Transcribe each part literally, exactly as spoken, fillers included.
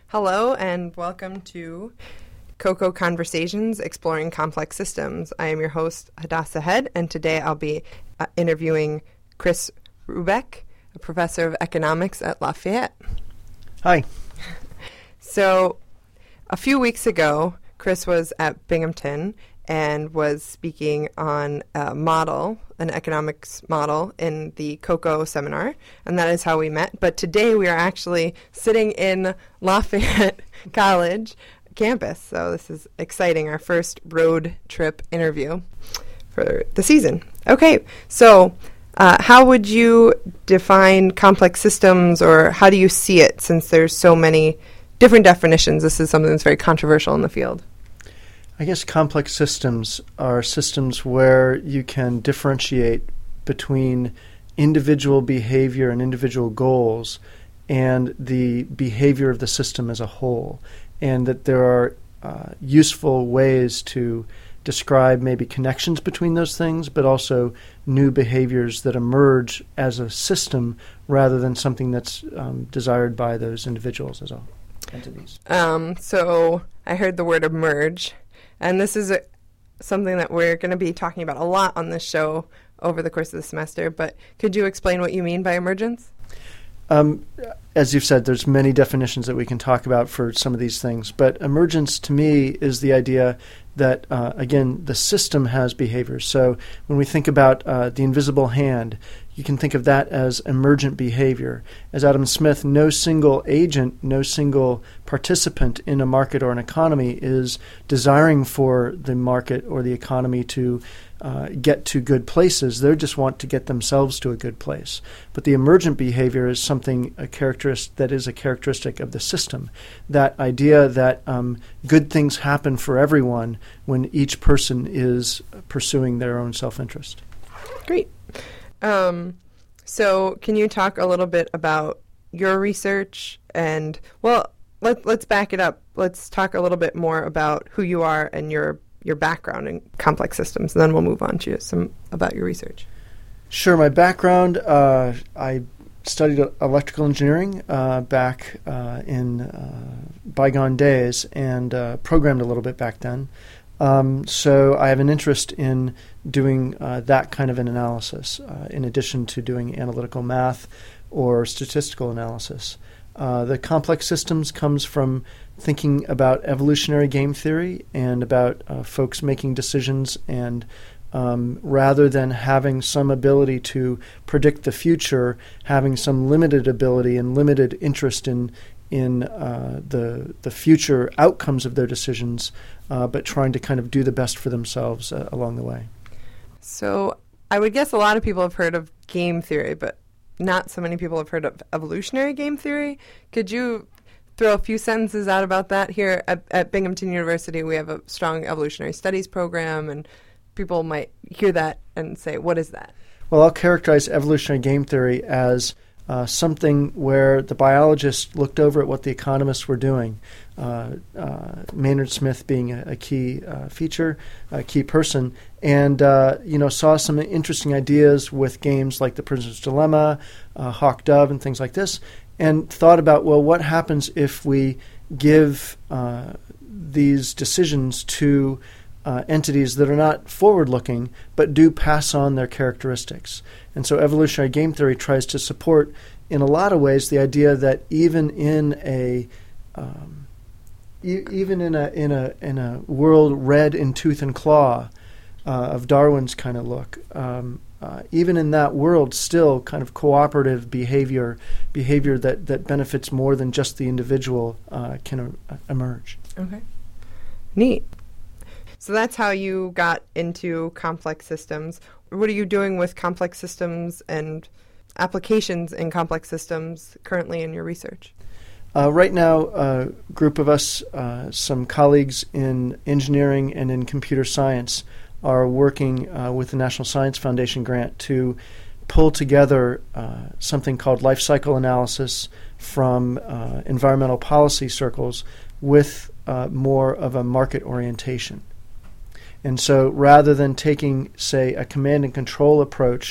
Hello and welcome to Cocoa Conversations Exploring Complex Systems. I am your host, Hadassah Head, and today I'll be uh, interviewing Chris Rubeck, a professor of economics at Lafayette. Hi. So a few weeks ago, Chris was at Binghamton and was speaking on a model, an economics model, in the COCO seminar, and that is how we met. But today we are actually sitting in Lafayette College campus, so this is exciting, our first road trip interview for the season. Okay, so uh, how would you define complex systems, or how do you see it, since there's so many different definitions? This is something that's very controversial in the field. I guess complex systems are systems where you can differentiate between individual behavior and individual goals and the behavior of the system as a whole, and that there are uh, useful ways to describe maybe connections between those things, but also new behaviors that emerge as a system rather than something that's um, desired by those individuals as a entities. Um, so I heard the word emerge. And this is a, something that we're going to be talking about a lot on this show over the course of the semester. But could you explain what you mean by emergence? Um, as you've said, there's many definitions that we can talk about for some of these things. But emergence to me is the idea that, uh, again, the system has behaviors. So when we think about uh, the invisible hand, you can think of that as emergent behavior. As Adam Smith, no single agent, no single participant in a market or an economy is desiring for the market or the economy to uh, get to good places. They just want to get themselves to a good place. But the emergent behavior is something, a characteristic that is a characteristic of the system. That idea that um, good things happen for everyone when each person is pursuing their own self-interest. Great. Um, so can you talk a little bit about your research and, well, let, let's back it up. Let's talk a little bit more about who you are and your, your background in complex systems, and then we'll move on to some about your research. Sure. My background, uh, I studied electrical engineering uh, back uh, in uh, bygone days and uh, programmed a little bit back then. Um, so I have an interest in doing uh, that kind of an analysis, uh, in addition to doing analytical math or statistical analysis. Uh, the complex systems comes from thinking about evolutionary game theory and about uh, folks making decisions, and um, rather than having some ability to predict the future, having some limited ability and limited interest in in uh, the the future outcomes of their decisions, uh, but trying to kind of do the best for themselves uh, along the way. So I would guess a lot of people have heard of game theory, but not so many people have heard of evolutionary game theory. Could you throw a few sentences out about that? Here at, at Binghamton University, we have a strong evolutionary studies program, and people might hear that and say, what is that? Well, I'll characterize evolutionary game theory as Uh, something where the biologists looked over at what the economists were doing, uh, uh, Maynard Smith being a, a key uh, feature, a key person, and uh, you know saw some interesting ideas with games like The Prisoner's Dilemma, uh, Hawk Dove, and things like this, and thought about, well, what happens if we give uh, these decisions to Uh, entities that are not forward-looking but do pass on their characteristics. And so evolutionary game theory tries to support, in a lot of ways, the idea that even in a um, e- even in a in a in a world red in tooth and claw uh, of Darwin's kind of look, um, uh, even in that world, still kind of cooperative behavior behavior that that benefits more than just the individual uh, can uh, emerge. Okay, neat. So that's how you got into complex systems. What are you doing with complex systems and applications in complex systems currently in your research? Uh, right now, a group of us, uh, some colleagues in engineering and in computer science, are working uh, with the National Science Foundation grant to pull together uh, something called life cycle analysis from uh, environmental policy circles with uh, more of a market orientation. And so rather than taking, say, a command and control approach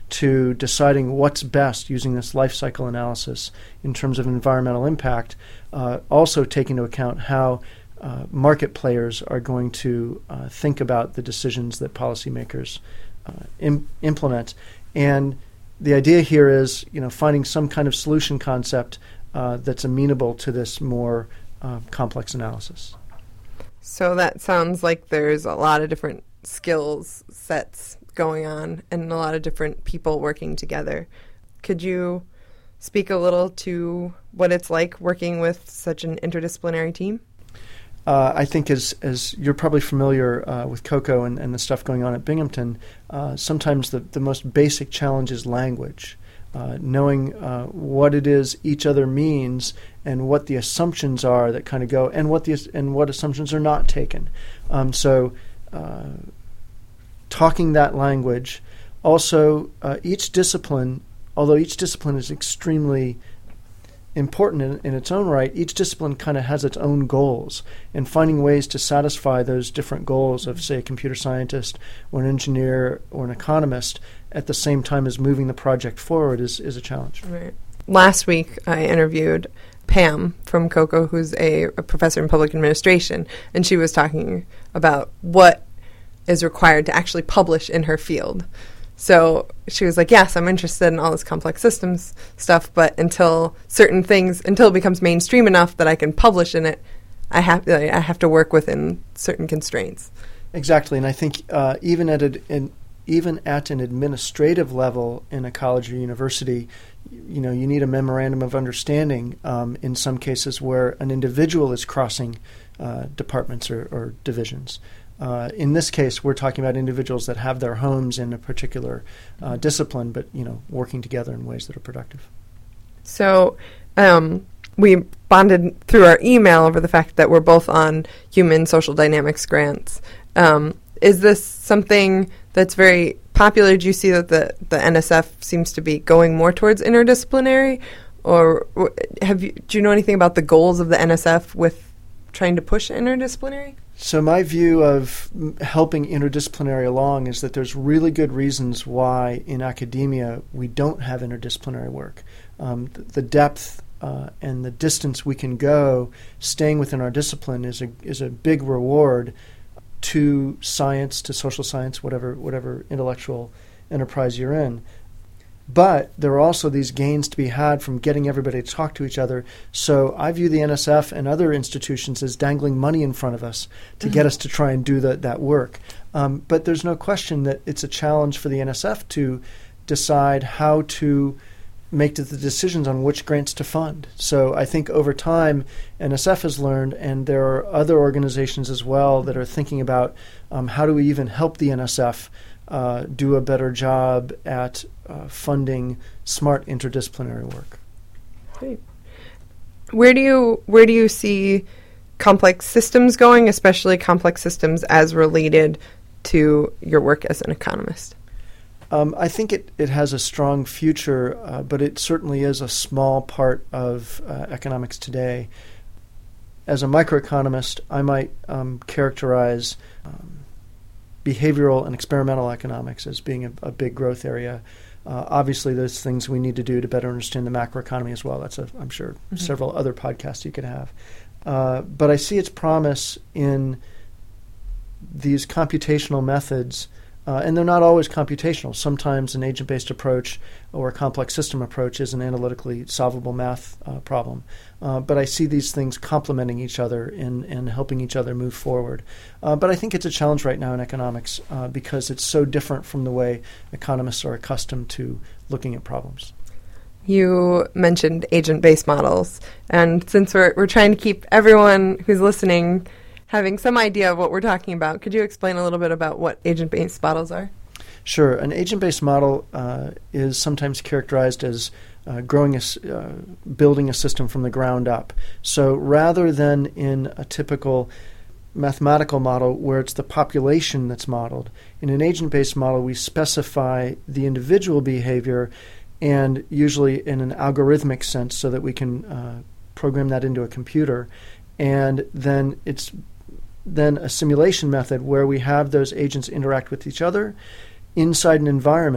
to deciding what's best using this life cycle analysis in terms of environmental impact, uh, also take into account how uh, market players are going to uh, think about the decisions that policymakers uh, im- implement. And the idea here is, you know, finding some kind of solution concept uh, that's amenable to this more uh, complex analysis. So that sounds like there's a lot of different skills sets going on and a lot of different people working together. Could you speak a little to what it's like working with such an interdisciplinary team? Uh, I think as as you're probably familiar uh, with COCO and, and the stuff going on at Binghamton, uh, sometimes the, the most basic challenge is language, uh, knowing uh, what it is each other means and what the assumptions are that kind of go, and what the and what assumptions are not taken. Um, so uh, talking that language. Also, uh, each discipline, although each discipline is extremely important in, in its own right, each discipline kind of has its own goals, and finding ways to satisfy those different goals of, say, a computer scientist or an engineer or an economist at the same time as moving the project forward is, is a challenge. Right. Last week, I interviewed Pam from COCO, who's a, a professor in public administration, and she was talking about what is required to actually publish in her field. So she was like, yes, I'm interested in all this complex systems stuff, but until certain things, until it becomes mainstream enough that I can publish in it, I have I have to work within certain constraints. Exactly, and I think uh, even at a, an even at an administrative level in a college or university, you know, you need a memorandum of understanding um, in some cases where an individual is crossing uh, departments or, or divisions. Uh, in this case, we're talking about individuals that have their homes in a particular uh, discipline, but, you know, working together in ways that are productive. So um, we bonded through our email over the fact that we're both on human social dynamics grants. Um, is this something that's very popular? Do you see that the, the N S F seems to be going more towards interdisciplinary? Or have you, do you know anything about the goals of the N S F with trying to push interdisciplinary? So my view of helping interdisciplinary along is that there's really good reasons why in academia we don't have interdisciplinary work. Um, th- the depth uh, and the distance we can go staying within our discipline is a is a big reward to science, to social science, whatever whatever intellectual enterprise you're in. But there are also these gains to be had from getting everybody to talk to each other. So I view the N S F and other institutions as dangling money in front of us to mm-hmm. get us to try and do the, that work. Um, but there's no question that it's a challenge for the N S F to decide how to make the decisions on which grants to fund. So I think over time, N S F has learned, and there are other organizations as well that are thinking about um, how do we even help the N S F uh, do a better job at uh, funding smart interdisciplinary work. Great. Where do you where do you see complex systems going, especially complex systems as related to your work as an economist? Um, I think it, it has a strong future, uh, but it certainly is a small part of uh, economics today. As a microeconomist, I might um, characterize um, behavioral and experimental economics as being a, a big growth area. Uh, obviously, there's things we need to do to better understand the macroeconomy as well. That's, a, I'm sure, mm-hmm. several other podcasts you could have. Uh, but I see its promise in these computational methods. Uh, and they're not always computational. Sometimes an agent-based approach or a complex system approach is an analytically solvable math uh, problem. Uh, but I see these things complementing each other and, and helping each other move forward. Uh, but I think it's a challenge right now in economics uh, because it's so different from the way economists are accustomed to looking at problems. You mentioned agent-based models. And since we're we're trying to keep everyone who's listening having some idea of what we're talking about, could you explain a little bit about what agent-based models are? Sure. An agent-based model uh, is sometimes characterized as uh, growing a, uh, building a system from the ground up. So rather than in a typical mathematical model where it's the population that's modeled, in an agent-based model we specify the individual behavior, and usually in an algorithmic sense so that we can uh, program that into a computer. And then it's then a simulation method where we have those agents interact with each other inside an environment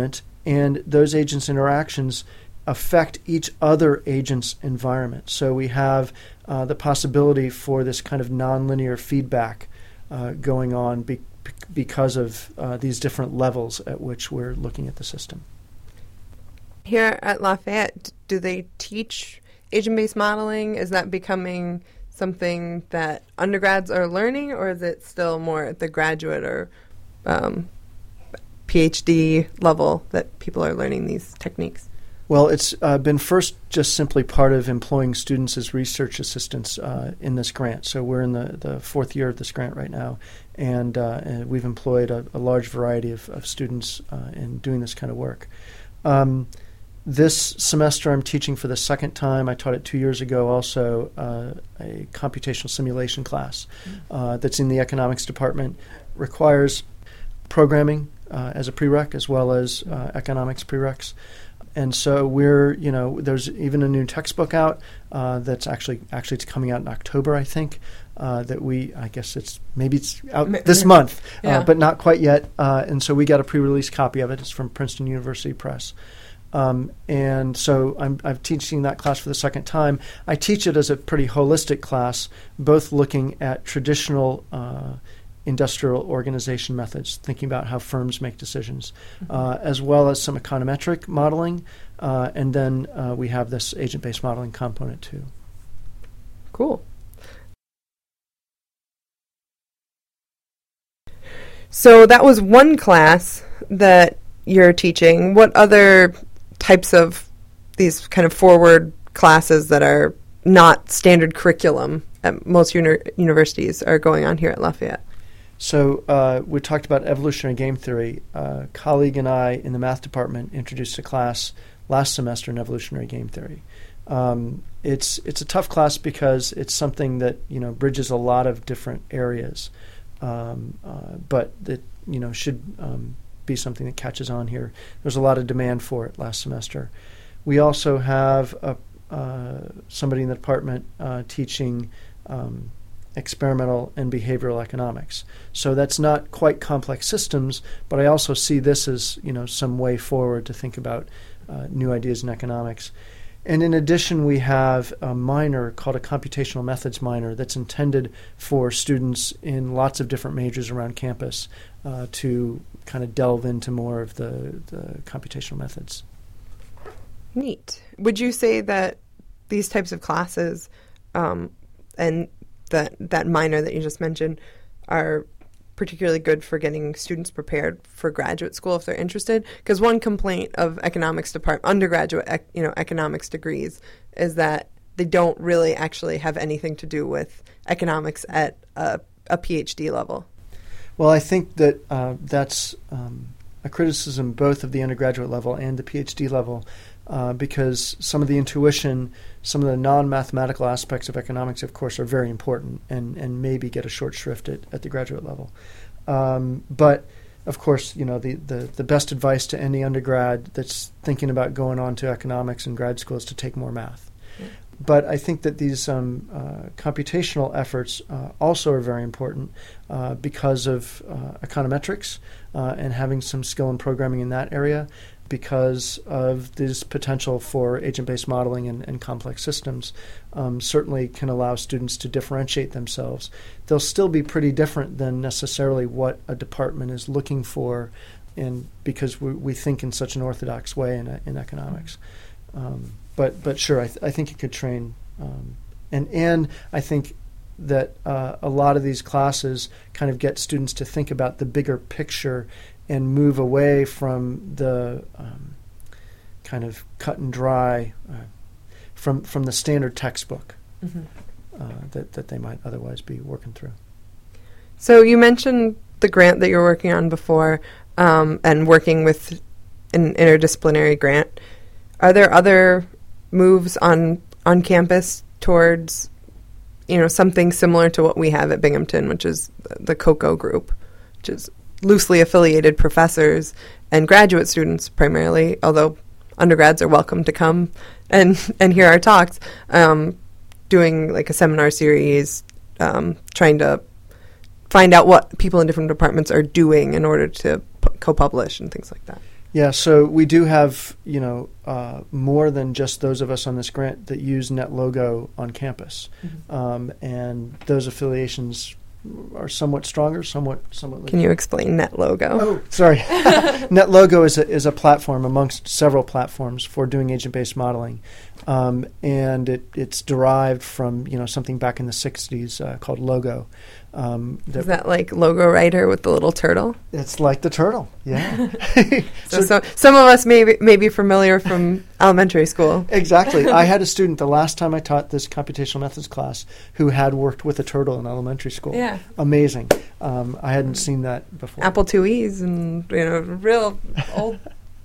and those agents' interactions affect each other agent's environment. So we have uh, the possibility for this kind of nonlinear feedback uh, going on be- because of uh, these different levels at which we're looking at the system. Here at Lafayette, do they teach agent-based modeling? Is that becoming something that undergrads are learning, or is it still more at the graduate or um, PhD level that people are learning these techniques? Well, it's uh, been first just simply part of employing students as research assistants uh, in this grant. So we're in the, the fourth year of this grant right now, and, uh, and we've employed a, a large variety of, of students uh, in doing this kind of work. Um, this semester I'm teaching for the second time. I taught it two years ago also, uh, a computational simulation class uh, that's in the economics department. Requires programming uh, as a prereq as well as uh, economics prereqs. And so we're, you know, there's even a new textbook out uh, that's actually actually it's coming out in October, I think. Uh, that we, I guess it's maybe it's out M- this month, yeah. uh, but not quite yet. Uh, and so we got a pre-release copy of it. It's from Princeton University Press. Um, and so I'm, I'm teaching that class for the second time. I teach it as a pretty holistic class, both looking at traditional uh, industrial organization methods, thinking about how firms make decisions, mm-hmm. uh, as well as some econometric modeling. Uh, and then uh, we have this agent-based modeling component too. Cool. So that was one class that you're teaching. What other types of these kind of forward classes that are not standard curriculum at most uni- universities are going on here at Lafayette? So uh, we talked about evolutionary game theory. Uh, a colleague and I in the math department introduced a class last semester in evolutionary game theory. Um, it's it's a tough class because it's something that, you know, bridges a lot of different areas, um, uh, but that, you know, should um, be something that catches on here. There's a lot of demand for it last semester. We also have a, uh, somebody in the department uh, teaching um, experimental and behavioral economics. So that's not quite complex systems, but I also see this as, you know, some way forward to think about uh, new ideas in economics. And in addition, we have a minor called a computational methods minor that's intended for students in lots of different majors around campus uh, to kind of delve into more of the, the computational methods. Neat. Would you say that these types of classes um, and that that minor that you just mentioned are particularly good for getting students prepared for graduate school if they're interested? Because one complaint of economics department, undergraduate ec- you know, economics degrees is that they don't really actually have anything to do with economics at a, a PhD level. Well, I think that uh, that's um, a criticism both of the undergraduate level and the PhD level, uh, because some of the intuition, some of the non-mathematical aspects of economics, of course, are very important and, and maybe get a short shrift at, at the graduate level. Um, but, of course, you know, the, the, the best advice to any undergrad that's thinking about going on to economics in grad school is to take more math. Yeah. But I think that these um, uh, computational efforts uh, also are very important uh, because of uh, econometrics uh, and having some skill in programming in that area, because of this potential for agent-based modeling and, and complex systems, um, certainly can allow students to differentiate themselves. They'll still be pretty different than necessarily what a department is looking for, and because we, we think in such an orthodox way in, in economics. Um, but but sure, I, th- I think it could train, um, and and I think that uh, a lot of these classes kind of get students to think about the bigger picture and move away from the um, kind of cut and dry, uh, from from the standard textbook mm-hmm. uh, that that they might otherwise be working through. So you mentioned the grant that you were working on before, um, and working with an interdisciplinary grant. Are there other moves on on campus towards, you know, something similar to what we have at Binghamton, which is the COCO group, which is loosely affiliated professors and graduate students primarily, although undergrads are welcome to come and, and hear our talks, um, doing like a seminar series, um, trying to find out what people in different departments are doing in order to p- co-publish and things like that. Yeah, so we do have, you know, uh, more than just those of us on this grant that use NetLogo on campus. Mm-hmm. Um, and those affiliations are somewhat stronger, somewhat somewhat. Can you explain NetLogo? Oh, sorry. NetLogo is a, is a platform amongst several platforms for doing agent-based modeling. Um, and it, it's derived from, you know, something back in the sixties uh, called Logo. Um, that Is that like Logo Writer with the little turtle? It's like the turtle, yeah. so, so some of us may be, may be familiar from elementary school. Exactly. I had a student the last time I taught this computational methods class who had worked with a turtle in elementary school. Yeah. Amazing. Um, I hadn't seen that before. Apple two E's and, you know, real old...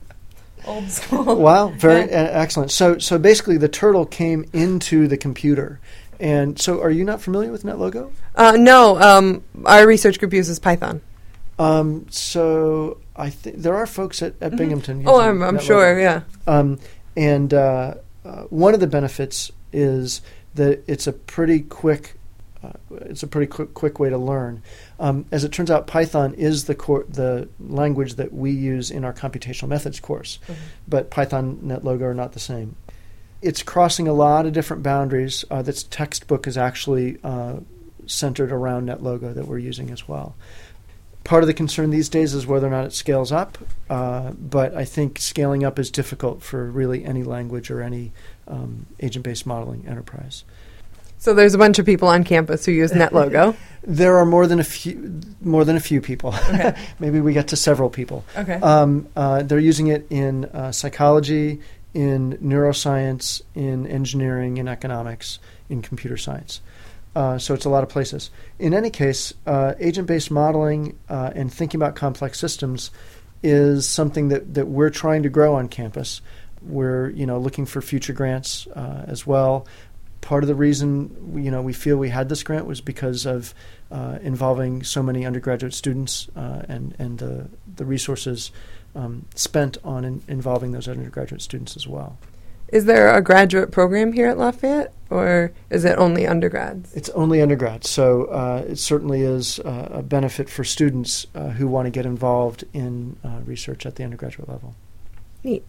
Old school. Wow, very yeah. uh, excellent. So, so basically, the turtle came into the computer, and so are you not familiar with NetLogo? Uh, no, um, our research group uses Python. Um, so I think there are folks at, at mm-hmm. Binghamton. Oh, I'm, I'm sure, yeah. Um, and uh, uh, one of the benefits is that it's a pretty quick. Uh, it's a pretty quick, quick way to learn. Um, as it turns out, Python is the cor- the language that we use in our computational methods course, mm-hmm. but Python, NetLogo are not the same. It's crossing a lot of different boundaries. Uh, this textbook is actually uh, centered around NetLogo that we're using as well. Part of the concern these days is whether or not it scales up, uh, but I think scaling up is difficult for really any language or any um, agent-based modeling enterprise. So there's a bunch of people on campus who use NetLogo. There are more than a few, more than a few people. Okay. Maybe we get to several people. Okay. Um, uh, they're using it in uh, psychology, in neuroscience, in engineering, in economics, in computer science. Uh, so it's a lot of places. In any case, uh, agent-based modeling uh, and thinking about complex systems is something that, that we're trying to grow on campus. We're, you know, looking for future grants uh, as well. Part of the reason we, you know we feel we had this grant was because of uh, involving so many undergraduate students uh, and and the the resources um, spent on in, involving those undergraduate students as well. Is there a graduate program here at Lafayette, or is it only undergrads? It's only undergrads, so uh, it certainly is uh, a benefit for students uh, who want to get involved in uh, research at the undergraduate level. Neat.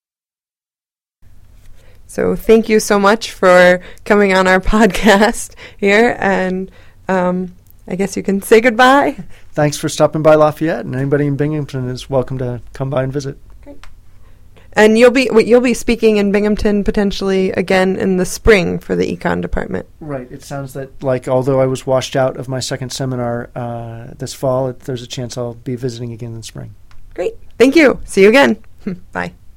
So thank you so much for coming on our podcast here, and um, I guess you can say goodbye. Thanks for stopping by Lafayette, and anybody in Binghamton is welcome to come by and visit. Great. And you'll be you'll be speaking in Binghamton potentially again in the spring for the econ department. Right. It sounds that like although I was washed out of my second seminar uh, this fall, it, there's a chance I'll be visiting again in the spring. Great. Thank you. See you again. Bye.